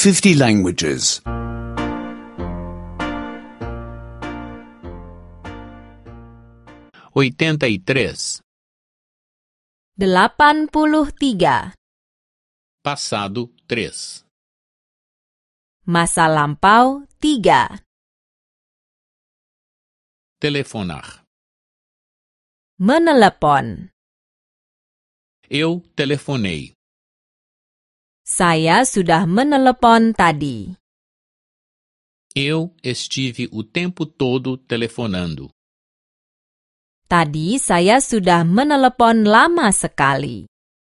50 languages. 83. 83. Passado 3. Masa lampau 3. Telefonar. Menelepon. Eu telefonei. Saya sudah menelepon tadi. Eu estive o tempo todo telefonando. Tadi saya sudah menelepon lama sekali.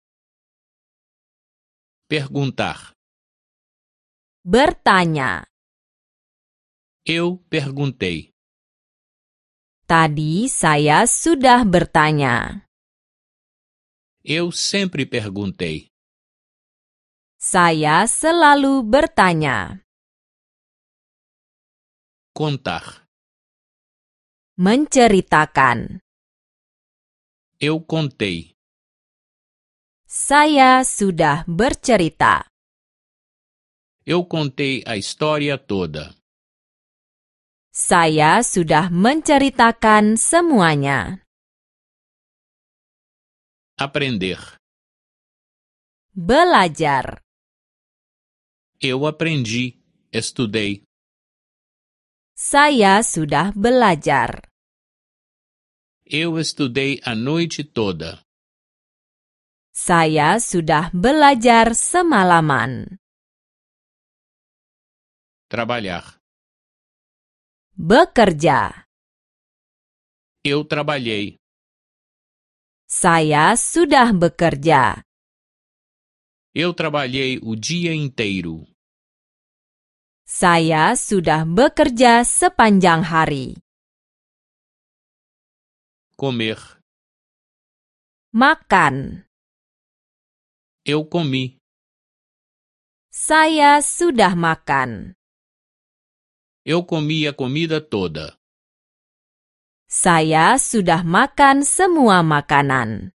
Perguntar. Bertanya. Eu perguntei. Tadi saya sudah bertanya. Eu sempre perguntei. Saya selalu bertanya. Contar. Menceritakan. Eu contei. Saya sudah bercerita. Eu contei a história toda. Saya sudah menceritakan semuanya. Aprender. Belajar. Eu aprendi. Estudei. Saya sudah belajar. Eu estudei a noite toda. Saya sudah belajar semalaman. Trabalhar. Bekerja. Eu trabalhei. Saya sudah bekerja. Eu trabalhei o dia inteiro. Saya sudah bekerja sepanjang hari. Comer. Makan. Eu comi. Saya sudah makan. Eu comi a comida toda. Saya sudah makan semua makanan.